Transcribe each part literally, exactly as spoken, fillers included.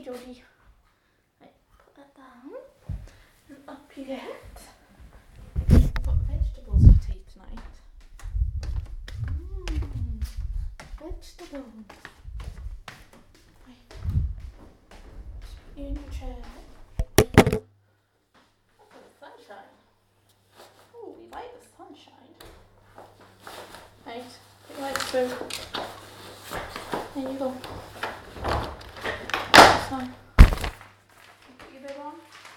Georgie. Right, put that down. And up you get. I've got vegetables for tea tonight. Mmm, vegetables. Right. Just put you in your chair. Look at the sunshine. Oh, we like the sunshine. Right, put your lights through. There you go. This one. Put your bib on.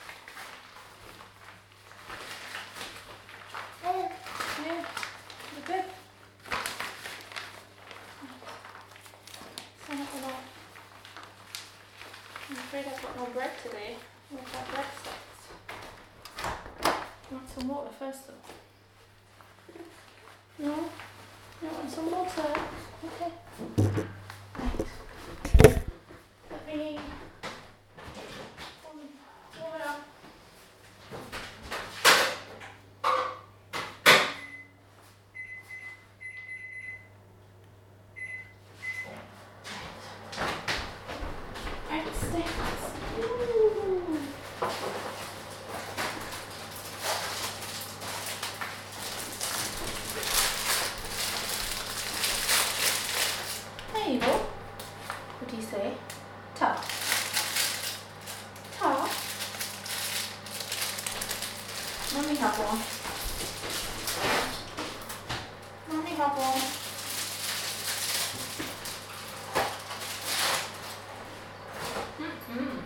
Yeah, the bib. Stand up a lot. I'm afraid I've got no bread today. Where's that bread sticks? Want some water first though? No? You want some water? Okay. Right. Let me warm it up. Right, sticks. Ooh. There you go. What do you say? Ta. Ta. Let me have one. Let me have one. Mm-hmm.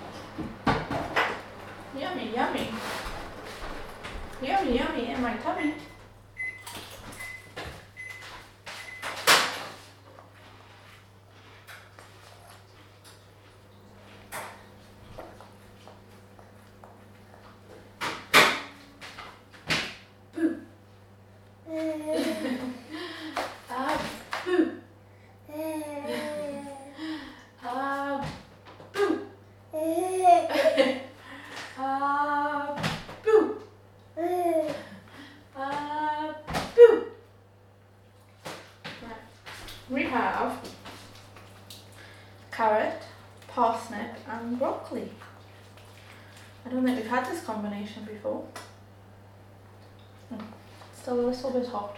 Yummy, yummy. Yummy, yummy in my tummy. Ah, boo. Ah, boo. Ah, boo. Ah, boo. Right. We have carrot, parsnip and broccoli. I don't think we've had this combination before. Mm. Still a little bit hot.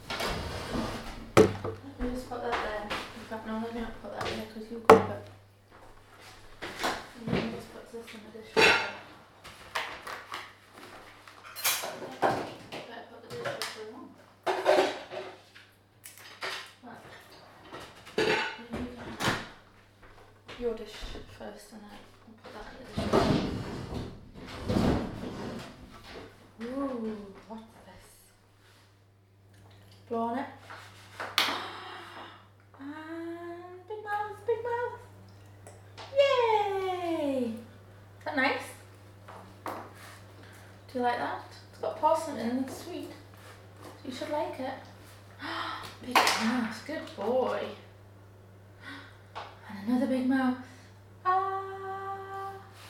Let me just put that there. In fact, no, let me not put that there because you grab it. And then just put this in the dishwasher. Better put the dishwasher on. Right. Then you can have your dish first and then I'll put that in the dishwasher. Ooh, what's this? Blow on it. And big mouth, big mouth. Yay! Is that nice? Do you like that? It's got parsnip in it, it's sweet. So you should like it. Big mouth, good boy. And another big mouth. Ah.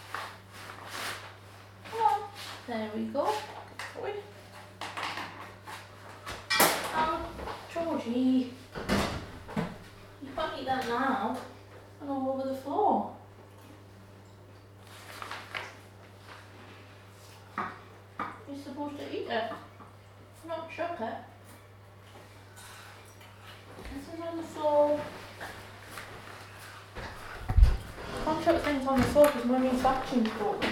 Come on. There we go. Good boy. Oh, Georgie. You can't eat that now. And all over the floor. You're supposed to eat it, not chuck it. This is on the floor. Can't chuck things on the floor because Mummy's vacuum's broken.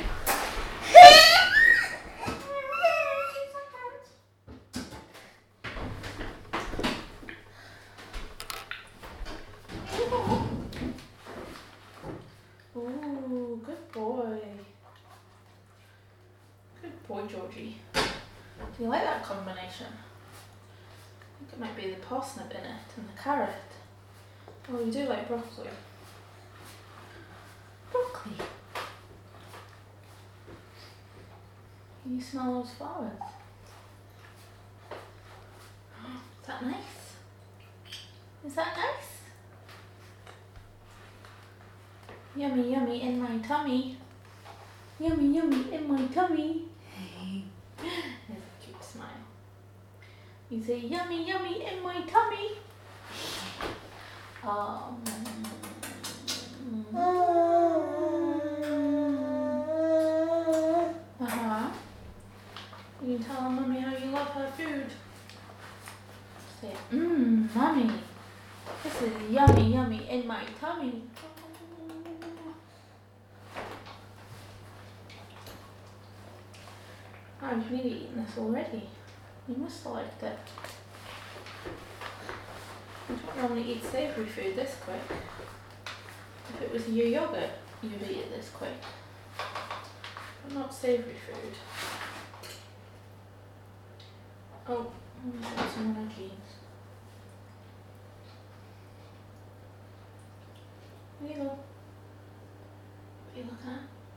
Ooh, good boy. Good boy, Georgie. Do you like that combination? I think it might be the parsnip in it and the carrot. Oh, you do like broccoli. Broccoli. Can you smell those flowers? Is that nice? Is that nice? Yummy, yummy in my tummy. Yummy, yummy in my tummy. There's a cute smile. You say yummy, yummy in my tummy. Um, Mummy, this is yummy, yummy in my tummy. I've really eaten this already. You must have liked it. You don't normally eat savoury food this quick. If it was your yoghurt, you'd eat it this quick. But not savoury food. Oh, I'm going to put some on my jeans. There you go. What are you looking at?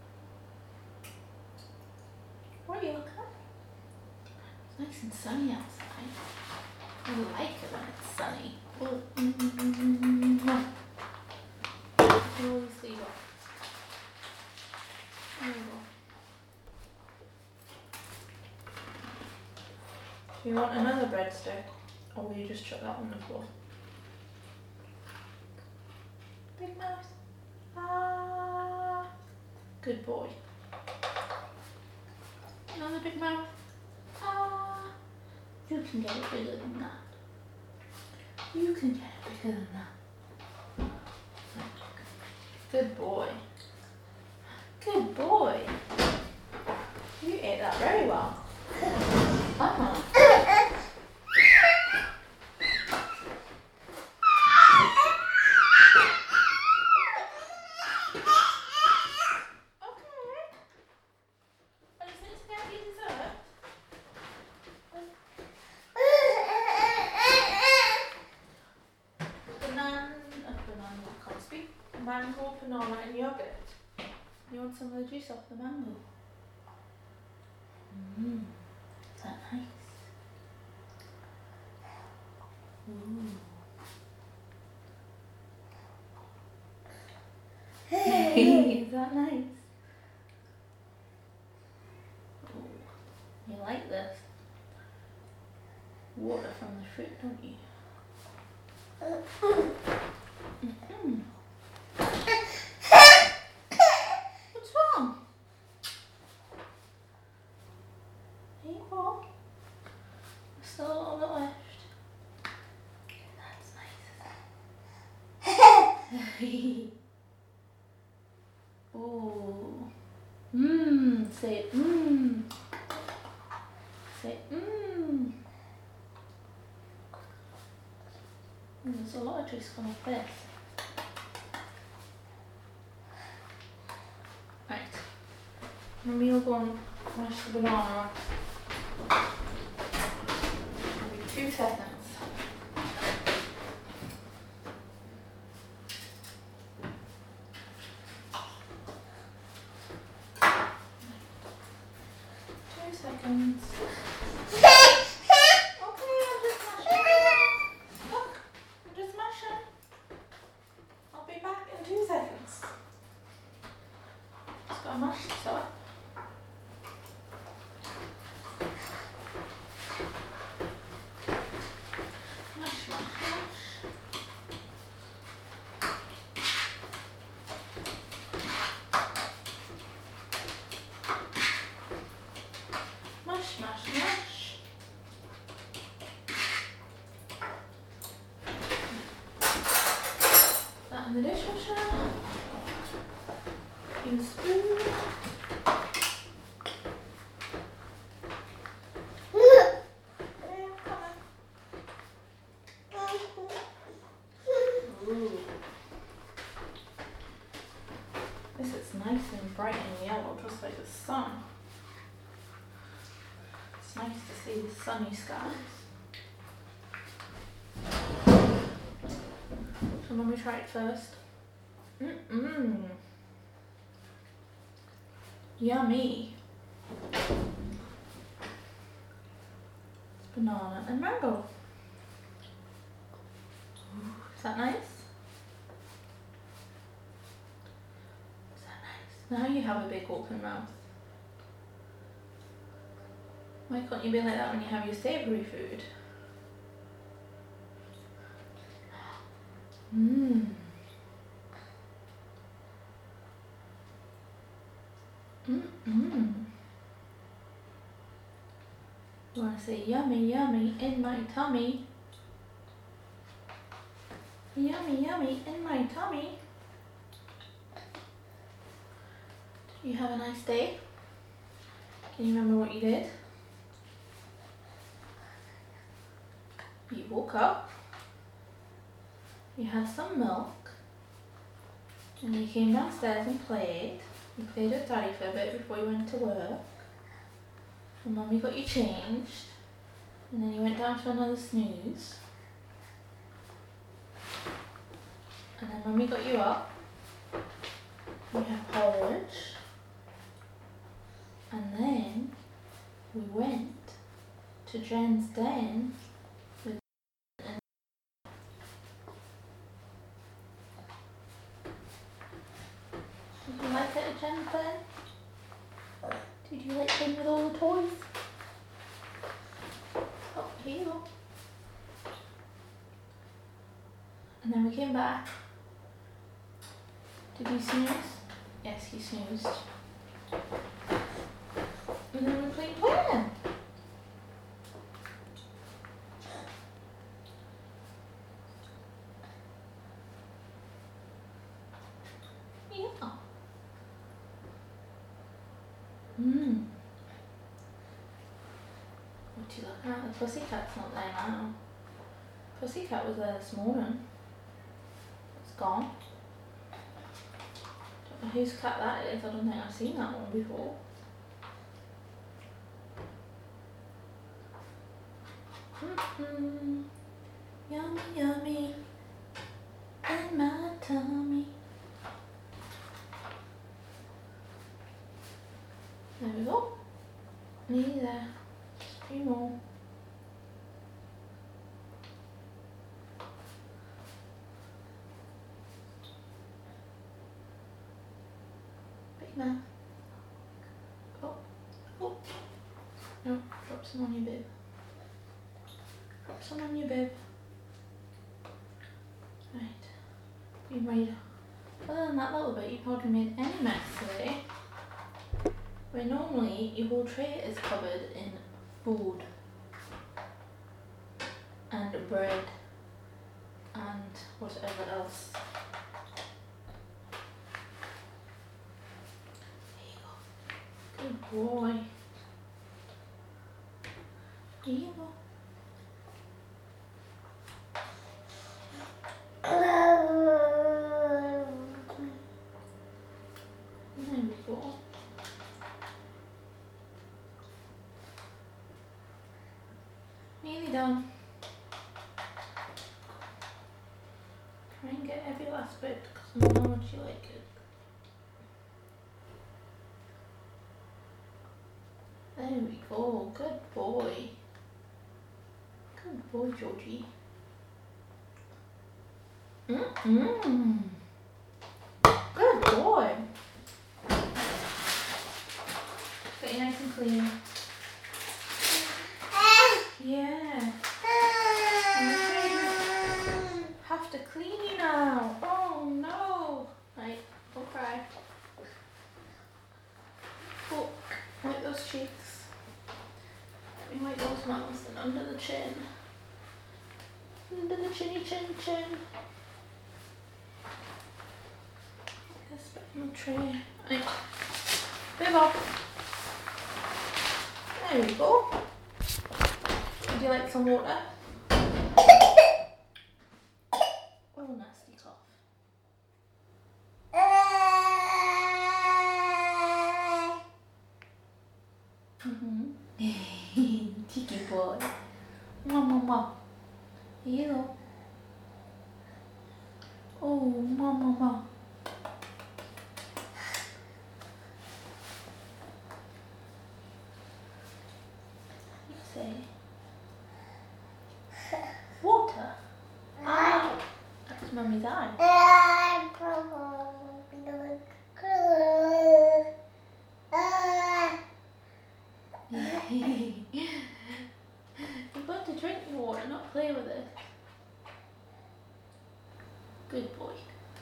What are you looking at? It's nice and sunny outside. I like it when it's sunny. Oh, mm, mm, mm, mm, mm. Pull the sleeve off. There you go. Do you want another breadstick? Or will you just chuck that on the floor? Big mouth. Ah. Good boy. Another big mouth. Ah. You can get it bigger than that. You can get it bigger than that. Good boy. Good boy. You ate that very well. Uh-huh. Mango, banana and yogurt. You want some of the juice off the mango? Mmm, is that nice? Ooh. Hey, is that nice? Ooh, you like this? Water from the fruit, don't you? Mm-hmm. What's wrong? There you go. Still a little bit left. That's nice. Oh. Mmm. Say mmm. Say mmm. There's a lot of juice coming off this. Right. Maybe you'll go and mash the banana. Maybe two seconds. Two seconds. The dishwasher, in the spoon. Ooh. This is nice and bright and yellow, just like the sun. It's nice to see the sunny skies. So let me try it first. Mm-mm. Yummy. It's banana and mango. Ooh, is that nice? Is that nice? Now you have a big open mouth. Why can't you be like that when you have your savoury food? Mmm. Mm-mm. You want to say yummy, yummy in my tummy? Yummy, yummy in my tummy. Did you have a nice day? Can you remember what you did? You woke up, you had some milk, and you came downstairs and played. You played with Daddy for a bit before you went to work. And Mummy got you changed, and then you went down for another snooze. And then Mummy got you up. We had porridge. And then we went to Jen's den with and Did you like it at Jen's den? Did you like playing with all the toys? Oh, here you go. And then we came back. Did you snooze? Yes, you snoozed. And then we played plan. Yeah. Hmm. What are you looking at? The pussycat's not there now. Pussycat was there this morning. It's gone. Don't know whose cat that is. I don't think I've seen that one before. Mm-hmm. Yummy, yummy in my tummy. There we go. Nearly there. Three more. Big man. Oh, oh. No, drop some on your bib. Drop some on your bib. Right. You made, other than that little bit, you hardly made any mess today. Where normally your whole tray is covered in food and bread and whatever else. There you go. Good boy. Here you go. There we go. Nearly done. Try and get every last bit because I know how much you like it. There we go. Good boy. Good boy, Georgie. Mm-mm. Good boy. Get you nice and clean. Yeah. Have to clean you now. Oh no. Right, don't cry. Oh, wipe those cheeks. Let me wipe those mouths and under the chin. Under the chinny chin chin. Just back in the tray. Right. Bib off. There we go. Would you like some water? Oh, nasty cough. Mm-hmm. Cheeky boy. Mwah, mwah, mwah. Here you go. Oh, mwah, mwah, mwah. You say water. Ow. That's Mummy's eye. You've got to drink your water, not play with it. Good boy.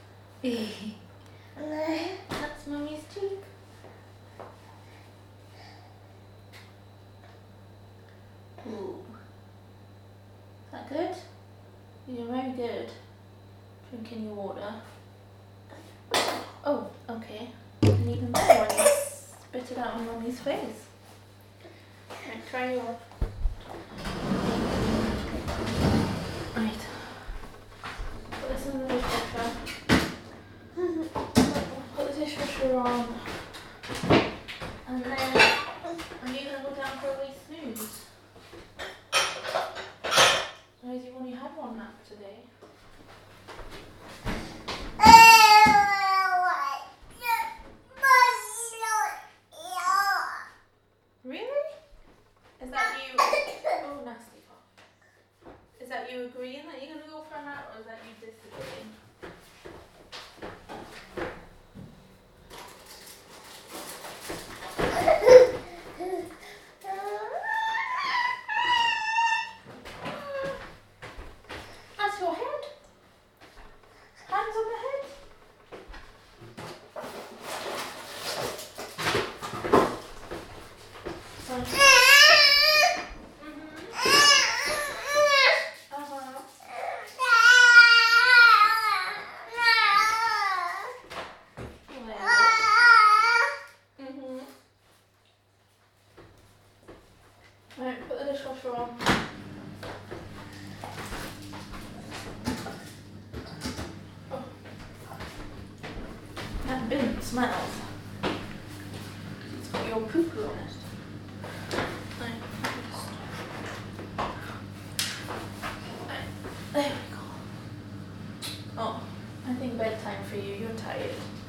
That's Mummy's cheek. Ooh. Is that good? You're very good. drinking your water. Oh, okay. And even better when you spit it out on Mummy's face. Right, try your... Right. Put this in the dishwasher. Put the dishwasher on. And then, are you going to go down for a wee snooze? Or has you only had one nap today? Really? Is that you? Oh, nasty cough. Is that you agreeing that you're going to go for a nap, or is that you disagreeing? That's your head. Hands on the head. Sorry. Right, put the dishwasher on. Oh. That bin smells. It's got your poo-poo on it. Right, just... right, there we go. Oh, I think bedtime for you. You're tired.